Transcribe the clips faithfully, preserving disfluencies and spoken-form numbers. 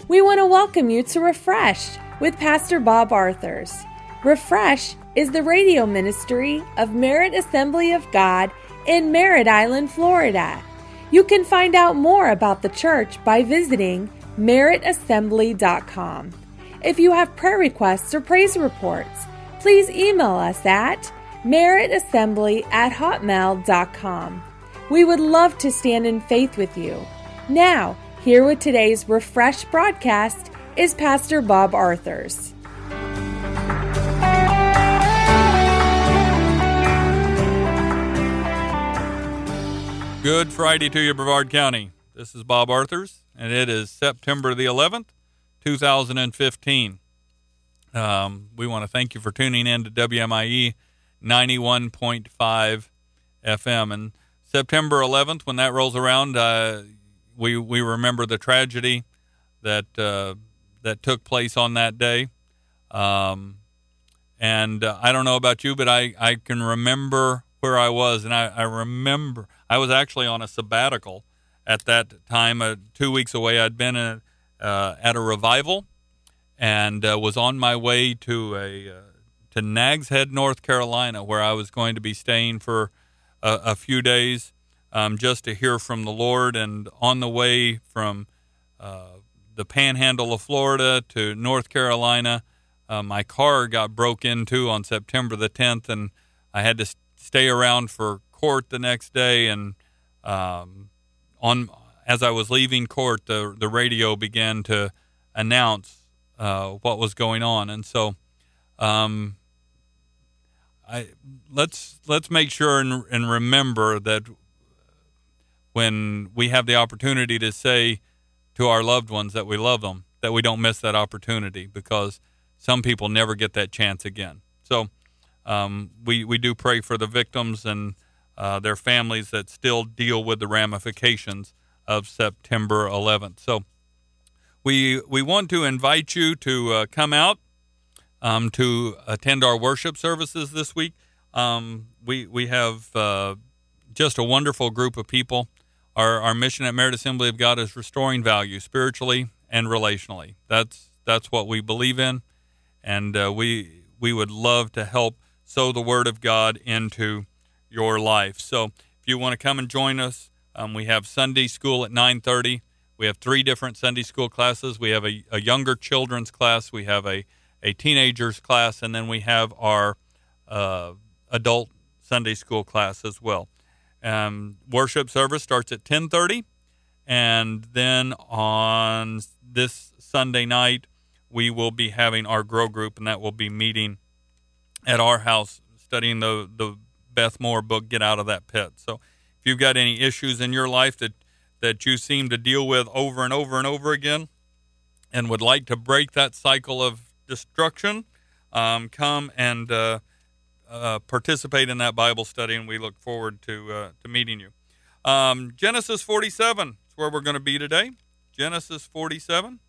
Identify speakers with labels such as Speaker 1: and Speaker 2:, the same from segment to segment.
Speaker 1: We want to welcome you to Refresh with Pastor Bob Arthurs. Refresh is the radio ministry of Merritt Assembly of God in Merritt Island, Florida. You can find out more about the church by visiting merritt assembly dot com. If you have prayer requests or praise reports, please email us at merritt assembly at hotmail dot com. We would love to stand in faith with you. Now, here with today's Refresh broadcast is Pastor Bob Arthurs.
Speaker 2: Good Friday to you, Brevard County. This is Bob Arthurs, and it is September the eleventh, two thousand fifteen. Um, we want to thank you for tuning in to W M I E ninety-one point five F M. And September eleventh, when that rolls around, uh, we we remember the tragedy that uh, that took place on that day. Um, and uh, I don't know about you, but I, I can remember where I was, and I, I remember I was actually on a sabbatical at that time, uh, two weeks away. I'd been a, uh, at a revival and uh, was on my way to a uh, to Nags Head, North Carolina, where I was going to be staying for a, a few days. Um, just to hear from the Lord. And on the way from uh, the panhandle of Florida to North Carolina, uh, my car got broke into on September the tenth, and I had to st- stay around for court the next day. And um, on as I was leaving court, the the radio began to announce uh, what was going on. And so um, I let's let's make sure and, and remember that when we have the opportunity to say to our loved ones that we love them, that we don't miss that opportunity, because some people never get that chance again. So um, we, we do pray for the victims and uh, their families that still deal with the ramifications of September eleventh. So we we want to invite you to uh, come out um, to attend our worship services this week. Um, we, we have uh, just a wonderful group of people. Our our mission at Merritt Assembly of God is restoring value spiritually and relationally. That's that's what we believe in, and uh, we we would love to help sow the Word of God into your life. So if you want to come and join us, um, we have Sunday school at nine thirty. We have three different Sunday school classes. We have a, a younger children's class, we have a, a teenagers class, and then we have our uh, adult Sunday school class as well. Um, worship service starts at ten thirty, and then on this Sunday night, we will be having our Grow Group, and that will be meeting at our house, studying the, the Beth Moore book, Get Out of That Pit. So if you've got any issues in your life that, that you seem to deal with over and over and over again and would like to break that cycle of destruction, um, come and uh, Uh, participate in that Bible study, and we look forward to uh, to meeting you. Um, Genesis forty-seven is where we're going to be today. Genesis forty-seven.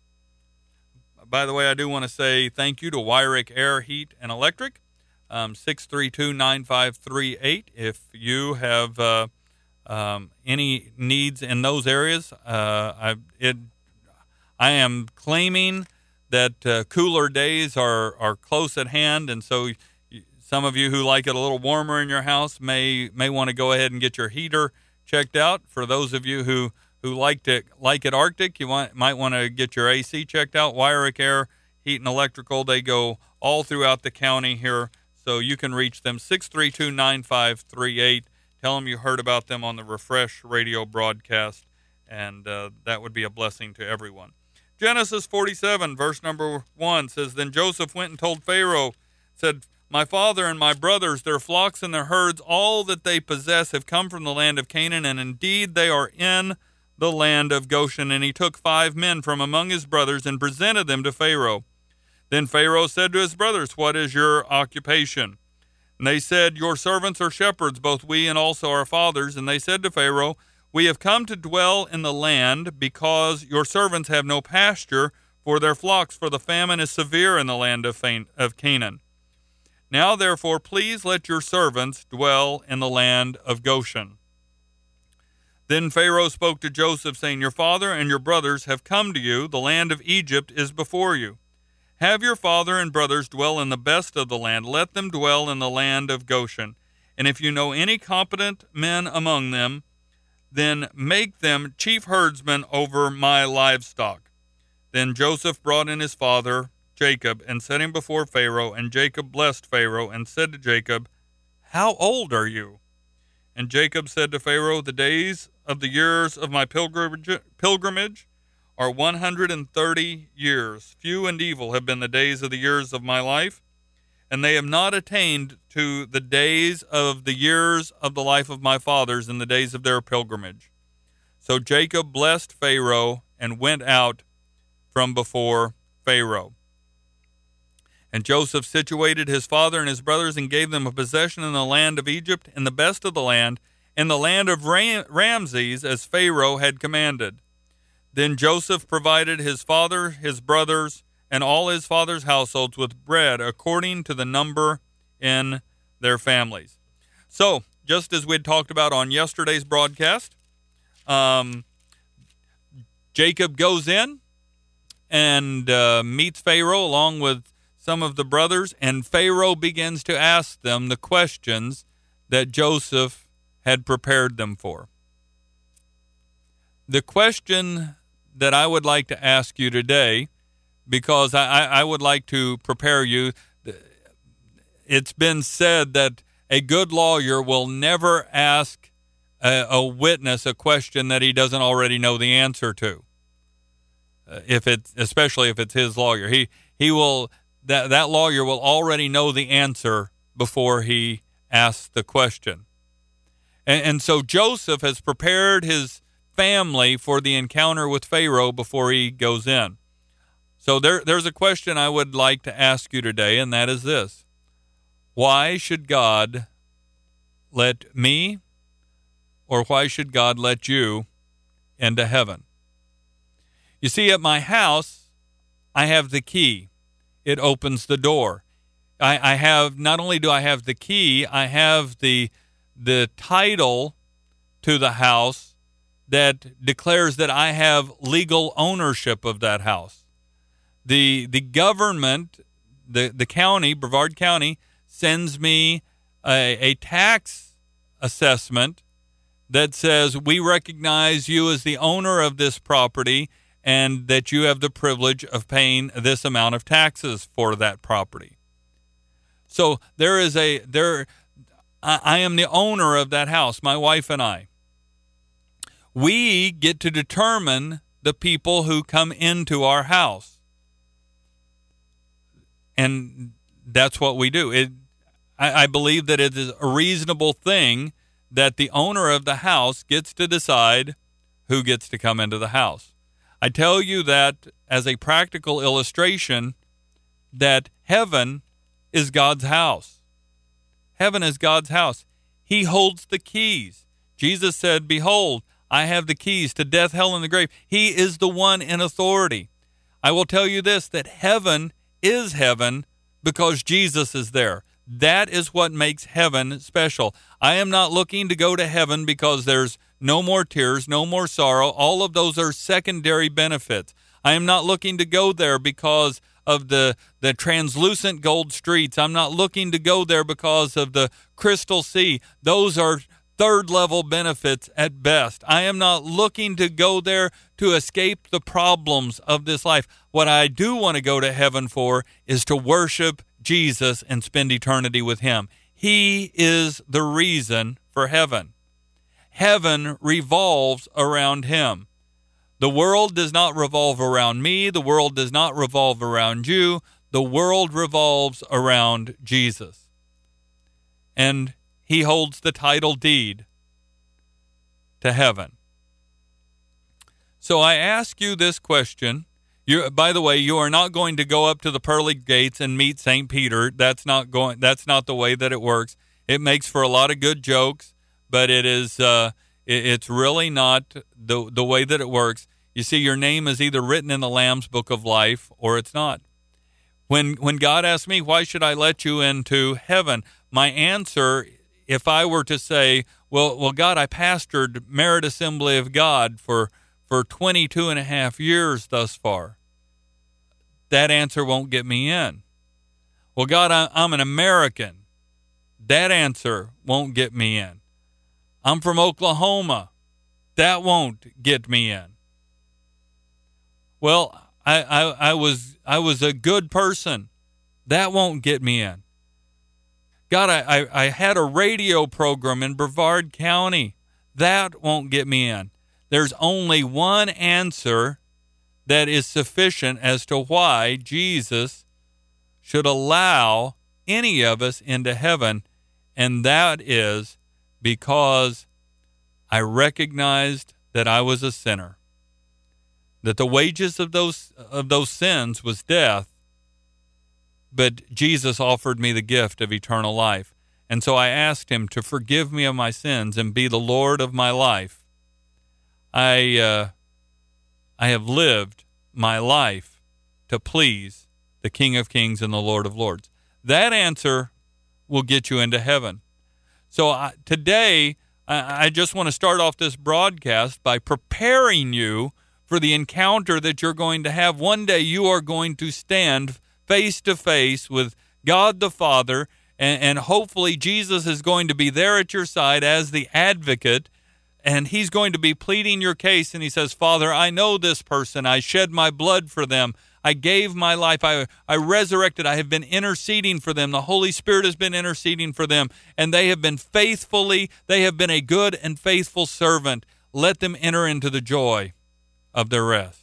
Speaker 2: By the way, I do want to say thank you to Wyrick Air, Heat, and Electric, um, six three two, nine five three eight. If you have uh, um, any needs in those areas, uh, I, it, I am claiming that uh, cooler days are, are close at hand, and so some of you who like it a little warmer in your house may may want to go ahead and get your heater checked out. For those of you who, who like it like it Arctic, you want might want to get your A C checked out. Wyrick Air, Heat and Electrical, they go all throughout the county here, so you can reach them, six three two, nine five three eight. Tell them you heard about them on the Refresh radio broadcast, and uh, that would be a blessing to everyone. Genesis forty-seven, verse number one says, Then Joseph went and told Pharaoh, said, My father and my brothers, their flocks and their herds, all that they possess have come from the land of Canaan, and indeed they are in the land of Goshen. And he took five men from among his brothers and presented them to Pharaoh. Then Pharaoh said to his brothers, What is your occupation? And they said, Your servants are shepherds, both we and also our fathers. And they said to Pharaoh, We have come to dwell in the land because your servants have no pasture for their flocks, for the famine is severe in the land of Canaan. Now, therefore, please let your servants dwell in the land of Goshen. Then Pharaoh spoke to Joseph, saying, Your father and your brothers have come to you. The land of Egypt is before you. Have your father and brothers dwell in the best of the land. Let them dwell in the land of Goshen. And if you know any competent men among them, then make them chief herdsmen over my livestock. Then Joseph brought in his father, Jacob, and set him before Pharaoh. And Jacob blessed Pharaoh and said to Jacob, How old are you? And Jacob said to Pharaoh, The days of the years of my pilgrimage, pilgrimage are one hundred and thirty years. Few and evil have been the days of the years of my life, and they have not attained to the days of the years of the life of my fathers in the days of their pilgrimage. So Jacob blessed Pharaoh and went out from before Pharaoh. And Joseph situated his father and his brothers and gave them a possession in the land of Egypt, in the best of the land, in the land of Ram- Ramses, as Pharaoh had commanded. Then Joseph provided his father, his brothers, and all his father's households with bread according to the number in their families. So, just as we had talked about on yesterday's broadcast, um, Jacob goes in and uh, meets Pharaoh along with some of the brothers, and Pharaoh begins to ask them the questions that Joseph had prepared them for. The question that I would like to ask you today, because I, I would like to prepare you, it's been said that a good lawyer will never ask a, a witness a question that he doesn't already know the answer to. Uh, if it's especially if it's his lawyer, he he will that that lawyer will already know the answer before he asks the question. And, and so Joseph has prepared his family for the encounter with Pharaoh before he goes in. So there there's a question I would like to ask you today, and that is this: why should God let me, or why should God let you into heaven? You see, at my house, I have the key. It opens the door. I, I have, not only do I have the key, I have the the title to the house that declares that I have legal ownership of that house. The the government, the, the county, Brevard County, sends me a, a tax assessment that says we recognize you as the owner of this property and that you have the privilege of paying this amount of taxes for that property. So there is a there I, I am the owner of that house, my wife and I. We get to determine the people who come into our house. And that's what we do. It I, I believe that it is a reasonable thing that the owner of the house gets to decide who gets to come into the house. I tell you that as a practical illustration that heaven is God's house. Heaven is God's house. He holds the keys. Jesus said, Behold, I have the keys to death, hell, and the grave. He is the one in authority. I will tell you this, that heaven is heaven because Jesus is there. That is what makes heaven special. I am not looking to go to heaven because there's no more tears, no more sorrow. All of those are secondary benefits. I am not looking to go there because of the, the translucent gold streets. I'm not looking to go there because of the crystal sea. Those are third-level benefits at best. I am not looking to go there to escape the problems of this life. What I do want to go to heaven for is to worship Jesus and spend eternity with him. He is the reason for heaven. Heaven revolves around him. The world does not revolve around me. The world does not revolve around you. The world revolves around Jesus. And he holds the title deed to heaven. So I ask you this question. You, by the way, you are not going to go up to the pearly gates and meet Saint Peter. That's not going. That's not the way that it works. It makes for a lot of good jokes, but it is. Uh, it, it's really not the the way that it works. You see, your name is either written in the Lamb's Book of Life or it's not. When when God asked me, why should I let you into heaven? My answer if I were to say, well, well, God, I pastored Merit Assembly of God for, for twenty-two and a half years thus far, that answer won't get me in. Well, God, I, I'm an American. That answer won't get me in. I'm from Oklahoma. That won't get me in. Well, I, I, I was I was a good person. That won't get me in. God, I, I, I had a radio program in Brevard County. That won't get me in. There's only one answer that is sufficient as to why Jesus should allow any of us into heaven, and that is because I recognized that I was a sinner, that the wages of those of those sins was death, but Jesus offered me the gift of eternal life. And so I asked him to forgive me of my sins and be the Lord of my life. I uh, I have lived my life to please the King of Kings and the Lord of Lords. That answer will get you into heaven. So I, today, I, I just want to start off this broadcast by preparing you for the encounter that you're going to have. One day you are going to stand face to face with God the Father, and, and hopefully Jesus is going to be there at your side as the advocate, and he's going to be pleading your case, and he says, Father, I know this person. I shed my blood for them. I gave my life. I, I resurrected. I have been interceding for them. The Holy Spirit has been interceding for them, and they have been faithfully, they have been a good and faithful servant. Let them enter into the joy of their rest.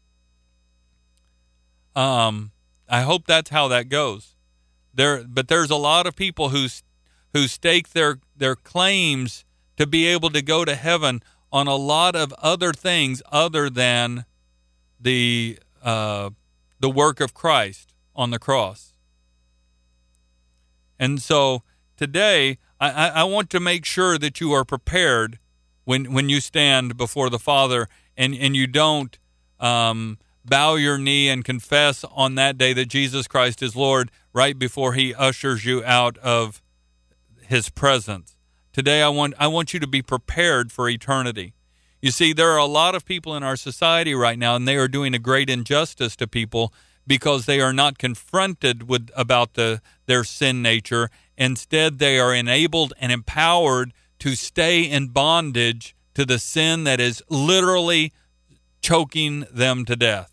Speaker 2: Um, I hope that's how that goes. There, but there's a lot of people who who stake their their claims to be able to go to heaven on a lot of other things other than the uh, the work of Christ on the cross. And so today, I, I want to make sure that you are prepared when when you stand before the Father, and, and you don't um, bow your knee and confess on that day that Jesus Christ is Lord right before he ushers you out of his presence. Today, I want I want you to be prepared for eternity. You see, there are a lot of people in our society right now, and they are doing a great injustice to people because they are not confronted with about the their sin nature. Instead, they are enabled and empowered to stay in bondage to the sin that is literally choking them to death.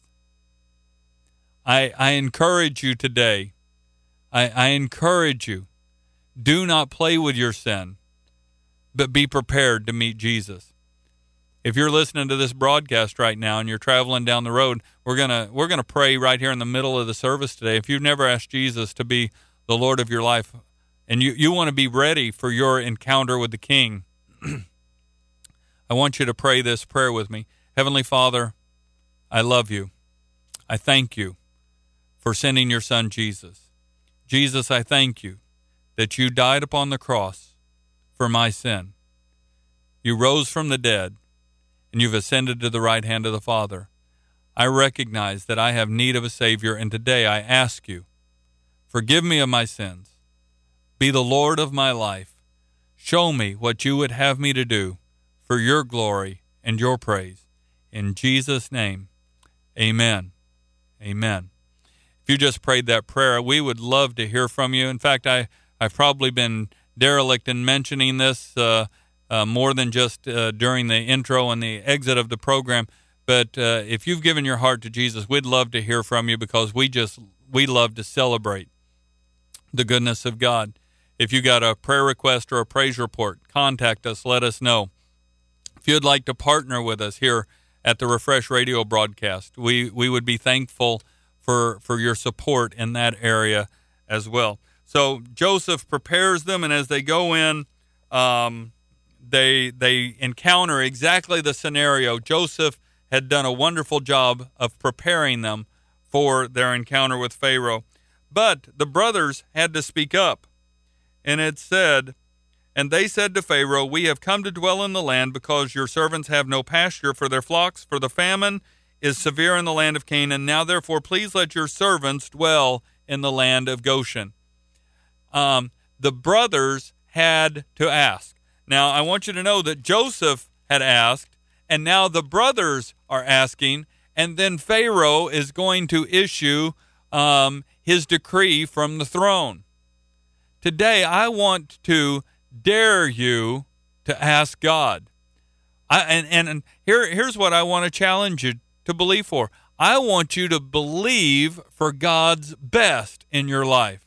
Speaker 2: I, I encourage you today, I, I encourage you, do not play with your sin, but be prepared to meet Jesus. If you're listening to this broadcast right now and you're traveling down the road, we're gonna we're gonna pray right here in the middle of the service today. If you've never asked Jesus to be the Lord of your life, and you, you want to be ready for your encounter with the King, I want you to pray this prayer with me. Heavenly Father, I love you. I thank you for sending your Son, Jesus. Jesus, I thank you that you died upon the cross for my sin. You rose from the dead, and you've ascended to the right hand of the Father. I recognize that I have need of a Savior, and today I ask you, forgive me of my sins. Be the Lord of my life. Show me what you would have me to do for your glory and your praise. In Jesus' name, amen. Amen. If you just prayed that prayer, we would love to hear from you. In fact, I, I've probably been derelict in mentioning this uh, uh, more than just uh, during the intro and the exit of the program. But uh, if you've given your heart to Jesus, we'd love to hear from you, because we just we love to celebrate the goodness of God. If you got a prayer request or a praise report, contact us. Let us know. If you'd like to partner with us here at the Refresh Radio broadcast, we, we would be thankful for, for your support in that area as well. So Joseph prepares them, and as they go in, um, they they encounter exactly the scenario. Joseph had done a wonderful job of preparing them for their encounter with Pharaoh. But the brothers had to speak up. And it said, and they said to Pharaoh, we have come to dwell in the land because your servants have no pasture for their flocks, for the famine is severe in the land of Canaan. Now, therefore, please let your servants dwell in the land of Goshen. Um, the brothers had to ask. Now, I want you to know that Joseph had asked, and now the brothers are asking, and then Pharaoh is going to issue um, his decree from the throne. Today, I want to dare you to ask God. I, and, and, and here, here's what I want to challenge you to believe for. I want you to believe for God's best in your life.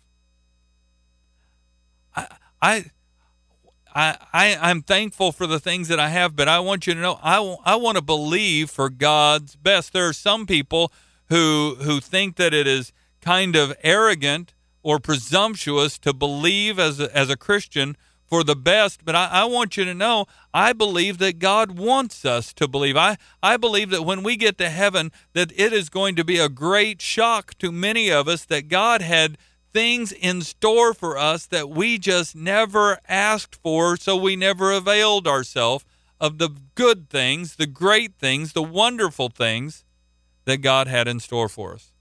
Speaker 2: I, I, I, I, I'm thankful for the things that I have, but I want you to know I, I want to believe for God's best. There are some people who who think that it is kind of arrogant or presumptuous to believe as a, as a Christian for the best, but I, I want you to know I believe that God wants us to believe. I, I believe that when we get to heaven, that it is going to be a great shock to many of us that God had things in store for us that we just never asked for, so we never availed ourselves of the good things, the great things, the wonderful things that God had in store for us.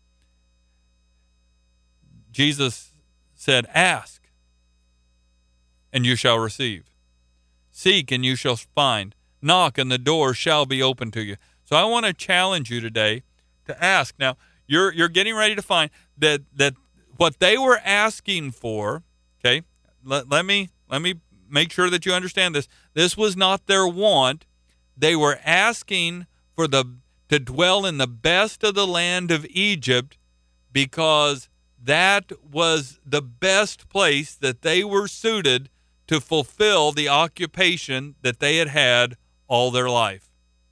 Speaker 2: Jesus said, ask, and you shall receive. Seek, and you shall find. Knock, and the door shall be open to you. So I want to challenge you today to ask. Now, you're you're getting ready to find that that what they were asking for, okay, let, let me let me make sure that you understand this. This was not their want. They were asking for the to dwell in the best of the land of Egypt because that was the best place that they were suited to fulfill the occupation that they had had all their life.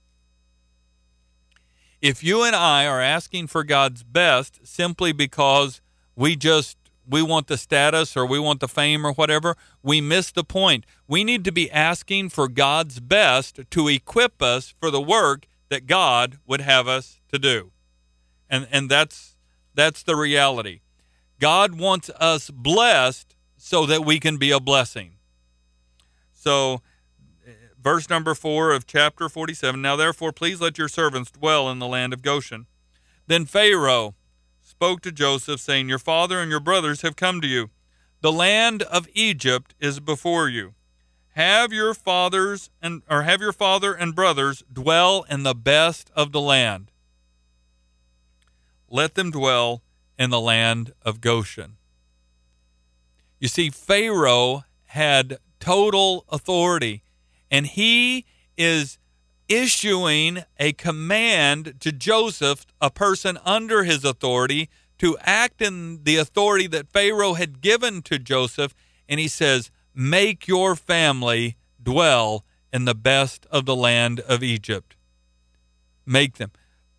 Speaker 2: If you and I are asking for God's best simply because we just we want the status or we want the fame or whatever, we miss the point. We need to be asking for God's best to equip us for the work that God would have us to do. And and that's that's the reality. God wants us blessed so that we can be a blessing. So, verse number four of chapter forty-seven, now therefore please let your servants dwell in the land of Goshen. Then Pharaoh spoke to Joseph, saying, your father and your brothers have come to you. The land of Egypt is before you. Have your fathers and or have your father and brothers dwell in the best of the land. Let them dwell in the land of Goshen. You see, Pharaoh had total authority, and he is issuing a command to Joseph, a person under his authority, to act in the authority that Pharaoh had given to Joseph, and he says, make your family dwell in the best of the land of Egypt. Make them.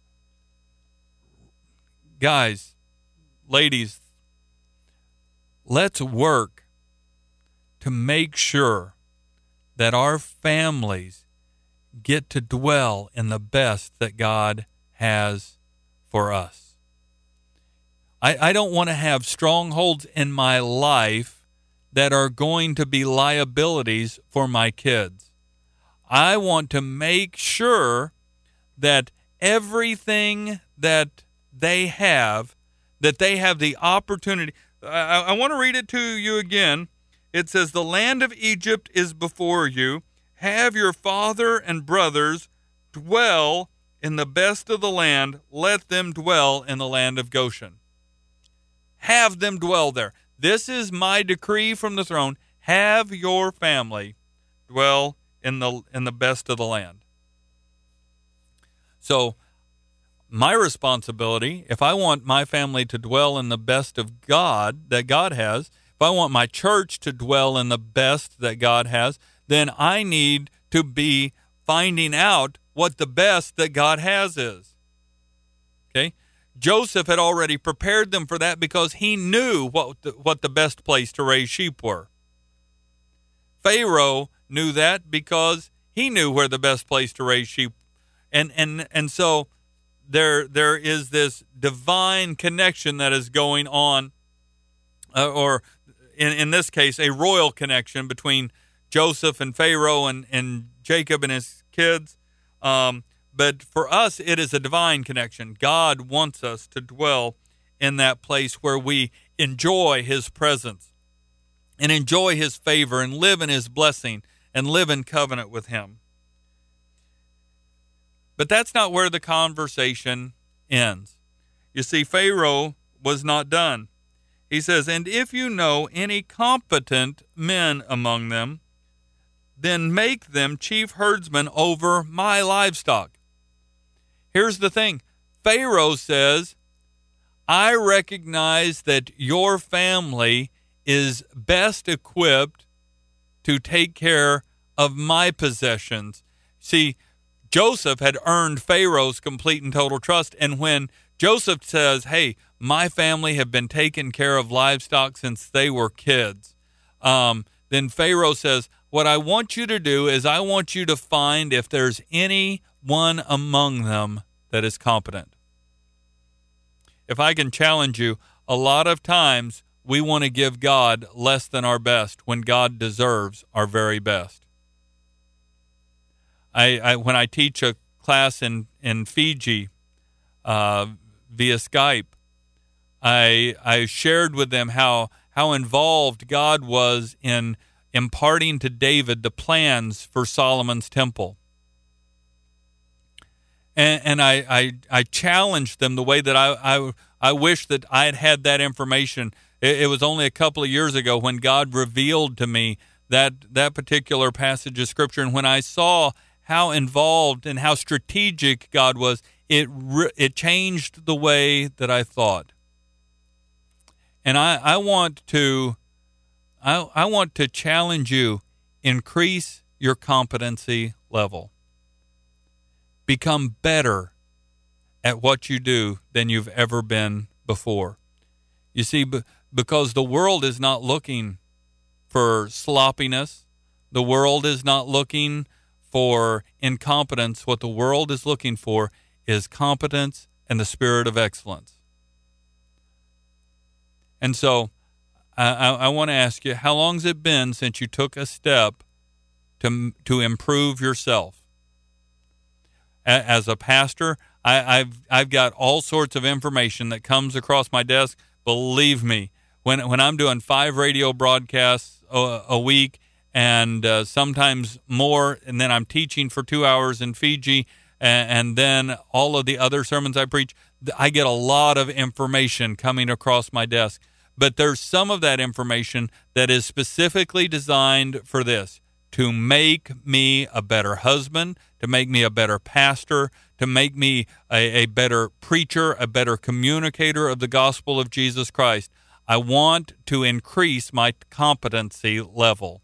Speaker 2: Guys, ladies, let's work to make sure that our families get to dwell in the best that God has for us. I, I don't want to have strongholds in my life that are going to be liabilities for my kids. I want to make sure that everything that they have, that they have the opportunity. I, I want to read it to you again. It says, the land of Egypt is before you. Have your father and brothers dwell in the best of the land. Let them dwell in the land of Goshen. Have them dwell there. This is my decree from the throne. Have your family dwell in the in the best of the land. So my responsibility, if I want my family to dwell in the best of God that God has, if I want my church to dwell in the best that God has, then I need to be finding out what the best that God has is. Okay? Joseph had already prepared them for that because he knew what the, what the best place to raise sheep were. Pharaoh knew that because he knew where the best place to raise sheep. And and and so there there is this divine connection that is going on, uh, or in, in this case, a royal connection between Joseph and Pharaoh and, and Jacob and his kids. Um, but for us, it is a divine connection. God wants us to dwell in that place where we enjoy his presence. and enjoy his favor and live in his blessing and live in covenant with him. But that's not where the conversation ends. You see, Pharaoh was not done. He says, and if you know any competent men among them, then make them chief herdsmen over my livestock. Here's the thing. Pharaoh says, I recognize that your family is best equipped to take care of my possessions. See, Joseph had earned Pharaoh's complete and total trust. And when Joseph says, hey, my family have been taking care of livestock since they were kids, um, then Pharaoh says, what I want you to do is I want you to find if there's anyone among them that is competent. If I can challenge you, a lot of times we want to give God less than our best when God deserves our very best. I, I when I teach a class in, in Fiji uh, via Skype, I I shared with them how how involved God was in imparting to David the plans for Solomon's temple. And, and I, I I challenged them the way that I, I, I wish that I had had that information. It, it was only a couple of years ago when God revealed to me that, that particular passage of Scripture. And when I saw how involved and how strategic God was, it it changed the way that I thought. And I, I want to I, I want to challenge you, increase your competency level. Become better at what you do than you've ever been before. You see, b- because the world is not looking for sloppiness. The world is not looking for incompetence. What the world is looking for is competence and the spirit of excellence. And so I, I, I want to ask you, how long has it been since you took a step to to improve yourself? A, as a pastor, I, I've I've got all sorts of information that comes across my desk. Believe me, when when I'm doing five radio broadcasts a, a week and uh, sometimes more, and then I'm teaching for two hours in Fiji, and, and then all of the other sermons I preach, I get a lot of information coming across my desk. But there's some of that information that is specifically designed for this, to make me a better husband, to make me a better pastor, to make me a, a better preacher, a better communicator of the gospel of Jesus Christ. I want to increase my competency level.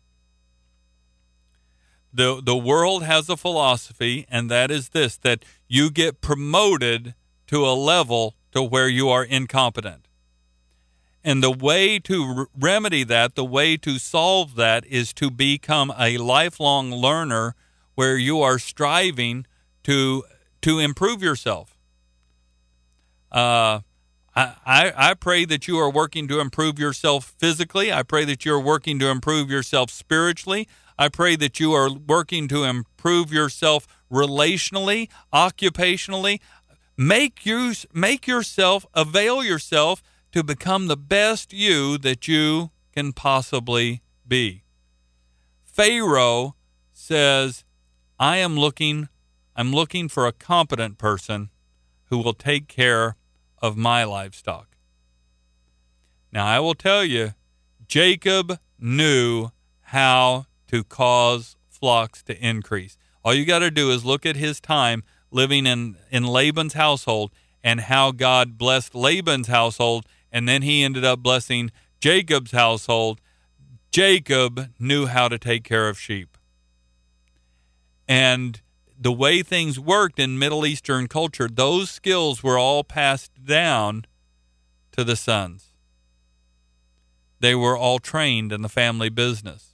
Speaker 2: The, the world has a philosophy, and that is this, that you get promoted to a level to where you are incompetent. And the way to remedy that, the way to solve that, is to become a lifelong learner where you are striving to to improve yourself. Uh, I, I, I pray that you are working to improve yourself physically. I pray that you are working to improve yourself spiritually. I pray that you are working to improve yourself relationally, occupationally. Make use, make yourself, avail yourself to become the best you that you can possibly be. Pharaoh says, I am looking, I'm looking for a competent person who will take care of my livestock. Now, I will tell you, Jacob knew how to cause flocks to increase. All you got to do is look at his time living in, in Laban's household and how God blessed Laban's household, and then he ended up blessing Jacob's household. Jacob knew how to take care of sheep. And the way things worked in Middle Eastern culture, those skills were all passed down to the sons. They were all trained in the family business.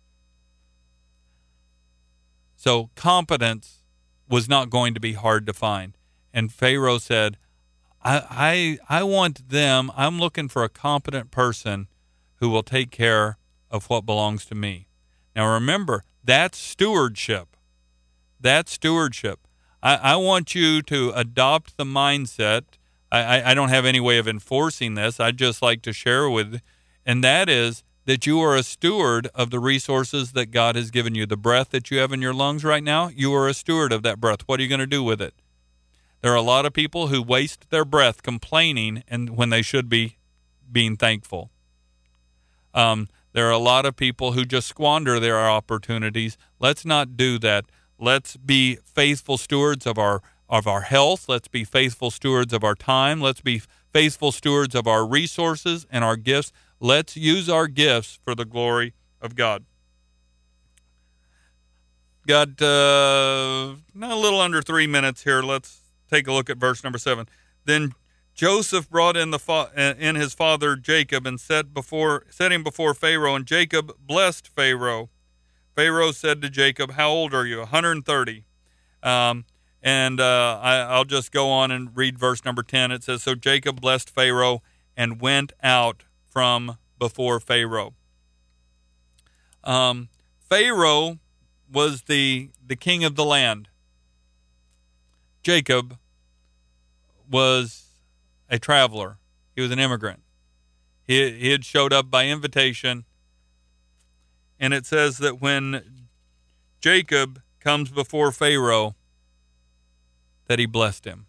Speaker 2: So competence was not going to be hard to find. And Pharaoh said, I, I I want them, I'm looking for a competent person who will take care of what belongs to me. Now remember, that's stewardship. That's stewardship. I, I want you to adopt the mindset. I, I, I don't have any way of enforcing this. I'd just like to share with, and that is that you are a steward of the resources that God has given you. The breath that you have in your lungs right now, you are a steward of that breath. What are you going to do with it? There are a lot of people who waste their breath complaining and when they should be being thankful. Um, there are a lot of people who just squander their opportunities. Let's not do that. Let's be faithful stewards of our of our health. Let's be faithful stewards of our time. Let's be faithful stewards of our resources and our gifts. Let's use our gifts for the glory of God. Got uh, a little under three minutes here. Let's take a look at verse number seven. Then Joseph brought in the fa- in his father Jacob and set before set him before Pharaoh, and Jacob blessed Pharaoh. Pharaoh said to Jacob, "How old are you?" one hundred thirty. Um, and uh, I, I'll just go on and read verse number ten. It says, "So Jacob blessed Pharaoh and went out from before Pharaoh." Um, Pharaoh was the the king of the land. Jacob was a traveler. He was an immigrant. He, he had showed up by invitation. And it says that when Jacob comes before Pharaoh, that he blessed him.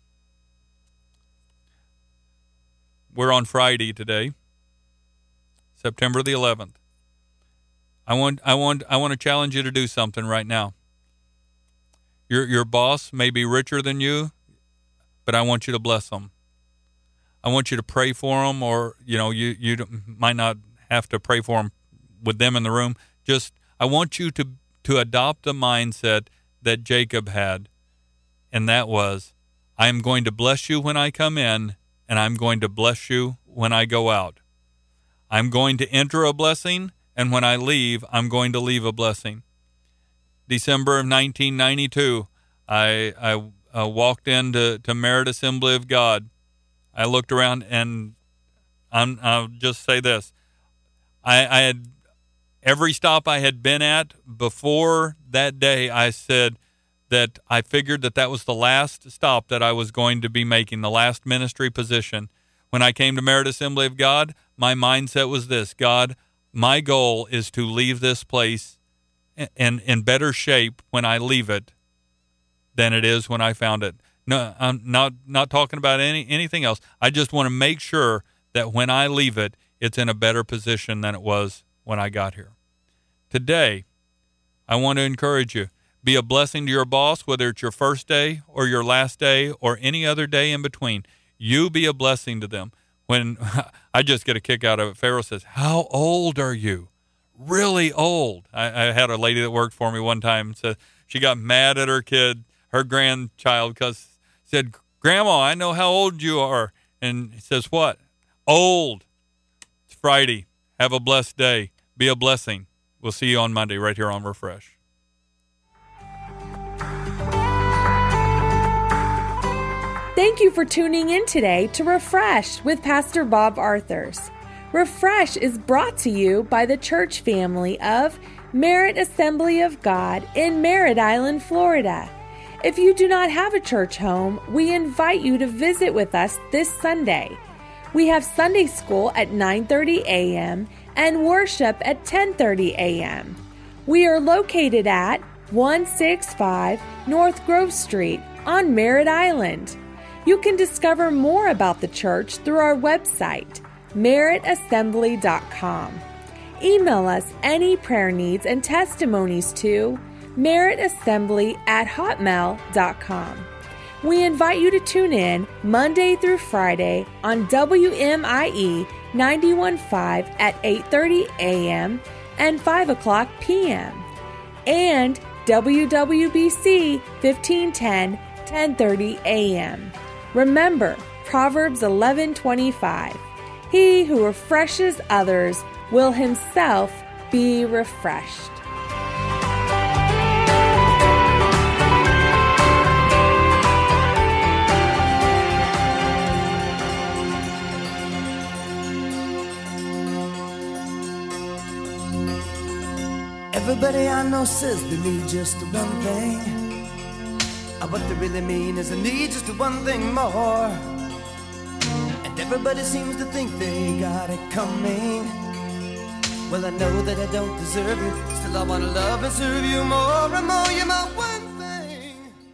Speaker 2: We're on Friday today, September the eleventh. I want I want I want to challenge you to do something right now. Your your boss may be richer than you, but I want you to bless them. I want you to pray for them, or you know, you you might not have to pray for them with them in the room. Just I want you to to adopt the mindset that Jacob had, and that was, I am going to bless you when I come in, and I'm going to bless you when I go out. I'm going to enter a blessing, and when I leave, I'm going to leave a blessing. December of nineteen ninety-two, I I uh, walked into to Merit Assembly of God. I looked around, and I'm, I'll just say this. I, I had, every stop I had been at before that day, I said that I figured that that was the last stop that I was going to be making, the last ministry position. When I came to Merit Assembly of God, my mindset was this: God, my goal is to leave this place in, in better shape when I leave it than it is when I found it. No, I'm not not talking about any anything else. I just want to make sure that when I leave it, it's in a better position than it was when I got here. Today, I want to encourage you. Be a blessing to your boss, whether it's your first day or your last day or any other day in between. You be a blessing to them. When I just get a kick out of it, Pharaoh says, "How old are you?" Really old. I, I had a lady that worked for me one time, said she got mad at her kid, her grandchild, because said, "Grandma, I know how old you are." And he says, "What?" "Old." It's Friday. Have a blessed day. Be a blessing. We'll see you on Monday right here on Refresh.
Speaker 1: Thank you for tuning in today to Refresh with Pastor Bob Arthurs. Refresh is brought to you by the church family of Merit Assembly of God in Merritt Island, Florida. If you do not have a church home, we invite you to visit with us this Sunday. We have Sunday school at nine thirty a.m. and worship at ten thirty a.m. We are located at one sixty-five North Grove Street on Merritt Island. You can discover more about the church through our website, merit assembly dot com. Email us any prayer needs and testimonies to merit assembly at hotmail dot com. We invite you to tune in Monday through Friday on W M I E ninety-one point five at eight thirty a.m. and five o'clock p.m. and W W B C fifteen ten, ten thirty a.m. Remember Proverbs eleven twenty-five. He who refreshes others will himself be refreshed.
Speaker 3: Everybody I know says they need just one thing. And what they really mean is they need just one thing more. And everybody seems to think they got it coming. Well, I know that I don't deserve you. Still, I wanna love and serve you more and more. You're my one